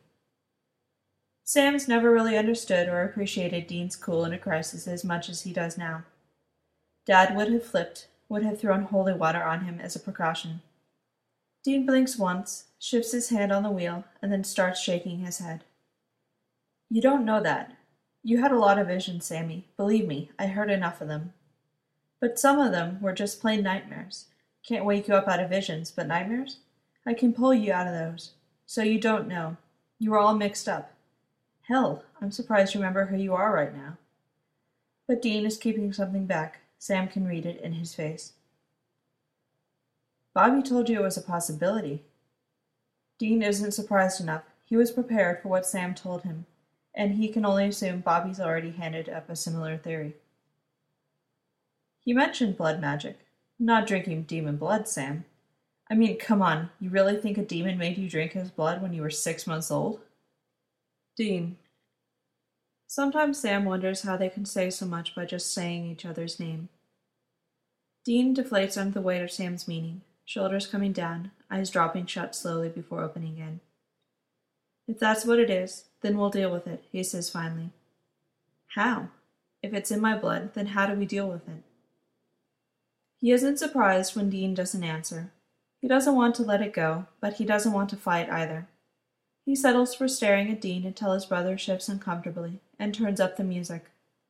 Sam's never really understood or appreciated Dean's cool in a crisis as much as he does now. Dad would have flipped, would have thrown holy water on him as a precaution. Dean blinks once, shifts his hand on the wheel, and then starts shaking his head. "You don't know that. You had a lot of visions, Sammy. Believe me, I heard enough of them. But some of them were just plain nightmares. Can't wake you up out of visions, but nightmares? I can pull you out of those. So you don't know. You were all mixed up. Hell, I'm surprised you remember who you are right now." But Dean is keeping something back. Sam can read it in his face. "Bobby told you it was a possibility." Dean isn't surprised enough. He was prepared for what Sam told him, and he can only assume Bobby's already handed up a similar theory. "He mentioned blood magic. Not drinking demon blood, Sam. I mean, come on, you really think a demon made you drink his blood when you were 6 months old?" Dean. Sometimes Sam wonders how they can say so much by just saying each other's name. Dean deflates under the weight of Sam's meaning, shoulders coming down, eyes dropping shut slowly before opening again. "If that's what it is, then we'll deal with it," he says finally. "How? If it's in my blood, then how do we deal with it?" He isn't surprised when Dean doesn't answer. He doesn't want to let it go, but he doesn't want to fight either. He settles for staring at Dean until his brother shifts uncomfortably and turns up the music.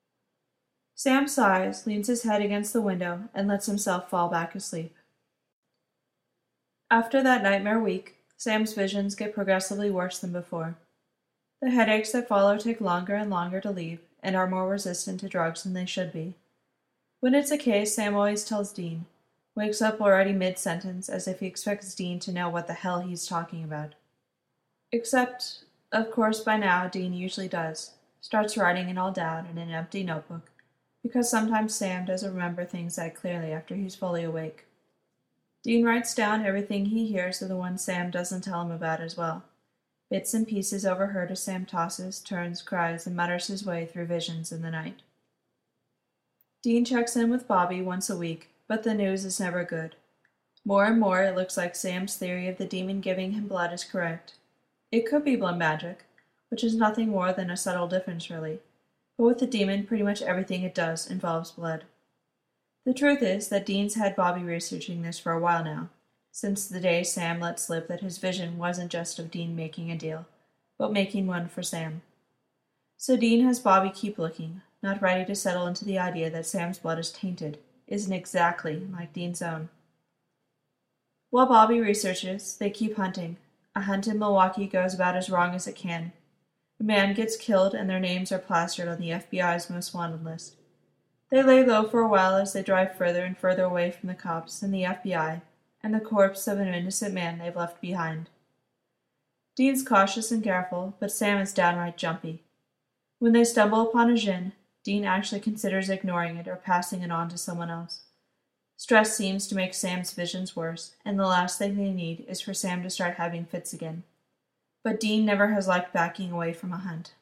Sam sighs, leans his head against the window, and lets himself fall back asleep. After that nightmare week, Sam's visions get progressively worse than before. The headaches that follow take longer and longer to leave, and are more resistant to drugs than they should be. When it's a case, Sam always tells Dean, wakes up already mid-sentence as if he expects Dean to know what the hell he's talking about. Except, of course, by now Dean usually does, starts writing it all down in an empty notebook, because sometimes Sam doesn't remember things that clearly after he's fully awake. Dean writes down everything he hears of the ones Sam doesn't tell him about as well, bits and pieces overheard as Sam tosses, turns, cries, and mutters his way through visions in the night. Dean checks in with Bobby once a week, but the news is never good. More and more it looks like Sam's theory of the demon giving him blood is correct. It could be blood magic, which is nothing more than a subtle difference really, but with the demon pretty much everything it does involves blood. The truth is that Dean's had Bobby researching this for a while now, since the day Sam let slip that his vision wasn't just of Dean making a deal, but making one for Sam. So Dean has Bobby keep looking, not ready to settle into the idea that Sam's blood is tainted, isn't exactly like Dean's own. While Bobby researches, they keep hunting. A hunt in Milwaukee goes about as wrong as it can. A man gets killed and their names are plastered on the FBI's most wanted list. They lay low for a while as they drive further and further away from the cops and the FBI, and the corpse of an innocent man they've left behind. Dean's cautious and careful, but Sam is downright jumpy. When they stumble upon a djinn, Dean actually considers ignoring it or passing it on to someone else. Stress seems to make Sam's visions worse, and the last thing they need is for Sam to start having fits again. But Dean never has liked backing away from a hunt.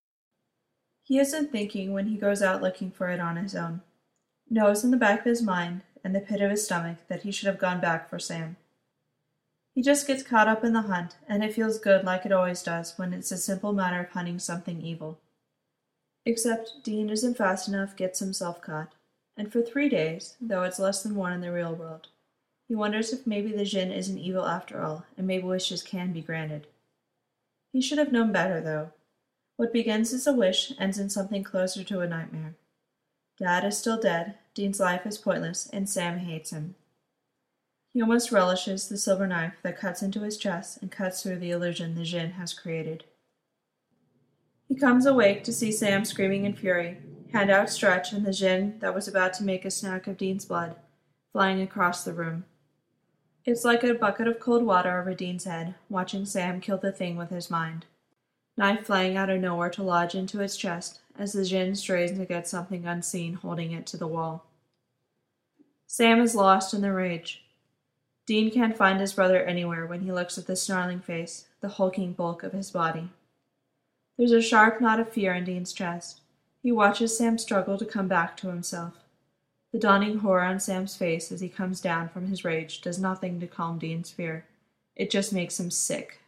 He isn't thinking when he goes out looking for it on his own. Knows in the back of his mind and the pit of his stomach that he should have gone back for Sam. He just gets caught up in the hunt, and it feels good like it always does when it's a simple matter of hunting something evil. Except Dean isn't fast enough, gets himself caught. And for 3 days, though it's less than one in the real world, he wonders if maybe the Jinn isn't evil after all, and maybe wishes can be granted. He should have known better, though. What begins as a wish ends in something closer to a nightmare. Dad is still dead, Dean's life is pointless, and Sam hates him. He almost relishes the silver knife that cuts into his chest and cuts through the illusion the Jinn has created. He comes awake to see Sam screaming in fury, hand outstretched, and the Jinn that was about to make a snack of Dean's blood, flying across the room. It's like a bucket of cold water over Dean's head, watching Sam kill the thing with his mind. Knife flying out of nowhere to lodge into its chest, as the Jinn strains to get something unseen holding it to the wall. Sam is lost in the rage. Dean can't find his brother anywhere when he looks at the snarling face, the hulking bulk of his body. There's a sharp knot of fear in Dean's chest. He watches Sam struggle to come back to himself. The dawning horror on Sam's face as he comes down from his rage does nothing to calm Dean's fear. It just makes him sick.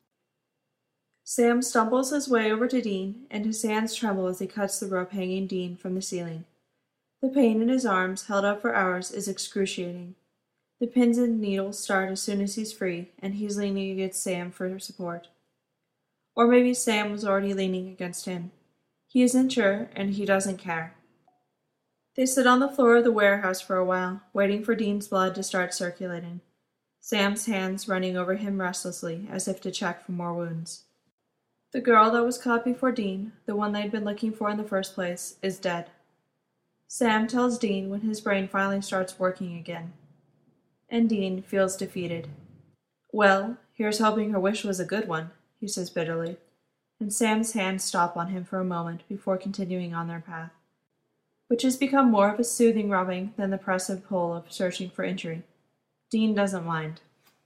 Sam stumbles his way over to Dean, and his hands tremble as he cuts the rope hanging Dean from the ceiling. The pain in his arms, held up for hours, is excruciating. The pins and needles start as soon as he's free, and he's leaning against Sam for support. Or maybe Sam was already leaning against him. He isn't sure, and he doesn't care. They sit on the floor of the warehouse for a while, waiting for Dean's blood to start circulating, Sam's hands running over him restlessly, as if to check for more wounds. The girl that was caught before Dean, the one they'd been looking for in the first place, is dead. Sam tells Dean when his brain finally starts working again. And Dean feels defeated. Well, here's hoping her wish was a good one, he says bitterly, and Sam's hands stop on him for a moment before continuing on their path, which has become more of a soothing rubbing than the pressive pull of searching for injury. Dean doesn't mind.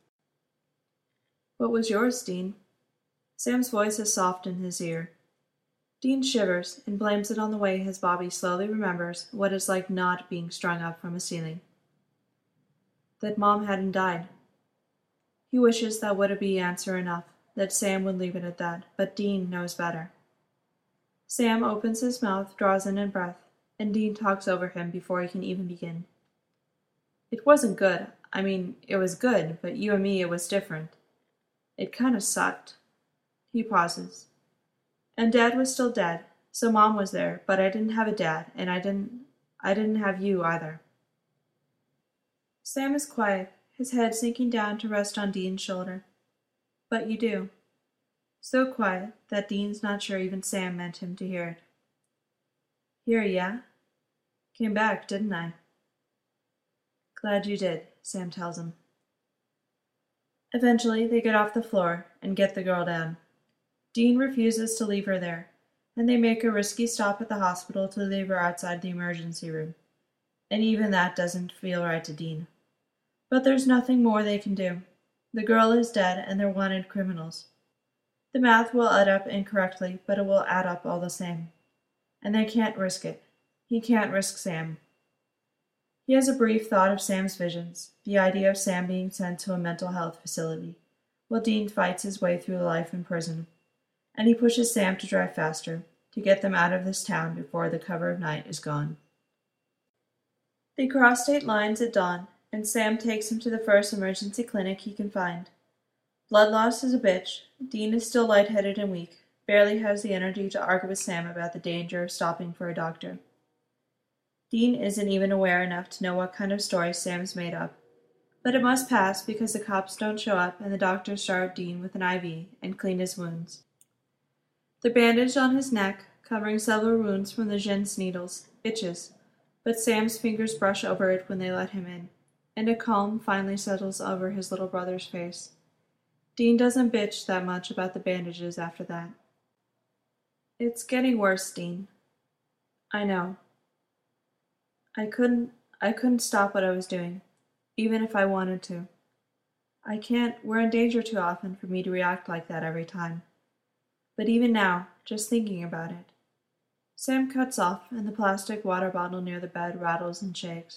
What was yours, Dean? Sam's voice is soft in his ear. Dean shivers and blames it on the way his body slowly remembers what it's like not being strung up from a ceiling. That Mom hadn't died. He wishes that would be answer enough, that Sam would leave it at that, but Dean knows better. Sam opens his mouth, draws in a breath, and Dean talks over him before he can even begin. It wasn't good. I mean, it was good, but you and me, it was different. It kind of sucked. He pauses. And Dad was still dead, so Mom was there, but I didn't have a dad, and I didn't have you either. Sam is quiet, his head sinking down to rest on Dean's shoulder. But you do. So quiet that Dean's not sure even Sam meant him to hear it. Here, yeah? Came back, didn't I? Glad you did, Sam tells him. Eventually, they get off the floor and get the girl down. Dean refuses to leave her there, and they make a risky stop at the hospital to leave her outside the emergency room. And even that doesn't feel right to Dean. But there's nothing more they can do. The girl is dead, and they're wanted criminals. The math will add up incorrectly, but it will add up all the same. And they can't risk it. He can't risk Sam. He has a brief thought of Sam's visions, the idea of Sam being sent to a mental health facility, while Dean fights his way through life in prison. And he pushes Sam to drive faster, to get them out of this town before the cover of night is gone. They cross state lines at dawn, and Sam takes him to the first emergency clinic he can find. Blood loss is a bitch. Dean is still lightheaded and weak, barely has the energy to argue with Sam about the danger of stopping for a doctor. Dean isn't even aware enough to know what kind of story Sam's made up, but it must pass because the cops don't show up and the doctors start Dean with an IV and clean his wounds. The bandage on his neck, covering several wounds from the Jinn's needles, itches, but Sam's fingers brush over it when they let him in, and a calm finally settles over his little brother's face. Dean doesn't bitch that much about the bandages after that. It's getting worse, Dean. I know. I couldn't stop what I was doing, even if I wanted to. I can't, we're in danger too often for me to react like that every time. But even now, just thinking about it. Sam cuts off, and the plastic water bottle near the bed rattles and shakes.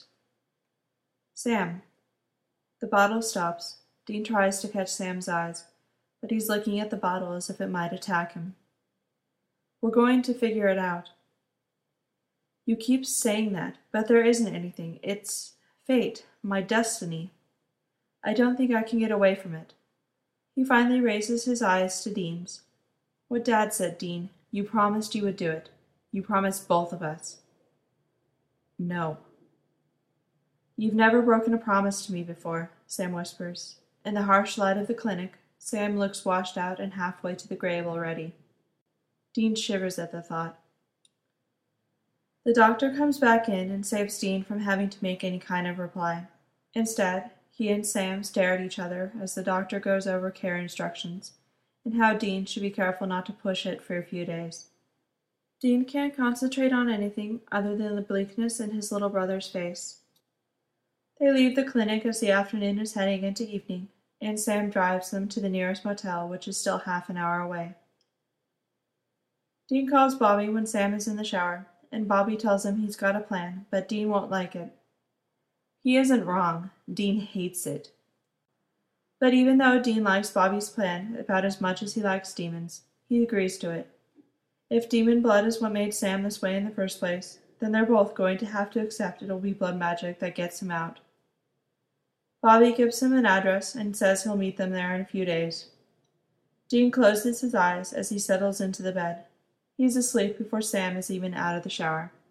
Sam. The bottle stops. Dean tries to catch Sam's eyes, but he's looking at the bottle as if it might attack him. We're going to figure it out. You keep saying that, but there isn't anything. It's fate, my destiny. I don't think I can get away from it. He finally raises his eyes to Dean's. What Dad said, Dean. You promised you would do it. You promised both of us. No. You've never broken a promise to me before, Sam whispers. In the harsh light of the clinic, Sam looks washed out and halfway to the grave already. Dean shivers at the thought. The doctor comes back in and saves Dean from having to make any kind of reply. Instead, he and Sam stare at each other as the doctor goes over care instructions and how Dean should be careful not to push it for a few days. Dean can't concentrate on anything other than the bleakness in his little brother's face. They leave the clinic as the afternoon is heading into evening, and Sam drives them to the nearest motel, which is still half an hour away. Dean calls Bobby when Sam is in the shower, and Bobby tells him he's got a plan, but Dean won't like it. He isn't wrong. Dean hates it. But even though Dean likes Bobby's plan about as much as he likes demons, he agrees to it. If demon blood is what made Sam this way in the first place, then they're both going to have to accept it'll be blood magic that gets him out. Bobby gives him an address and says he'll meet them there in a few days. Dean closes his eyes as he settles into the bed. He's asleep before Sam is even out of the shower.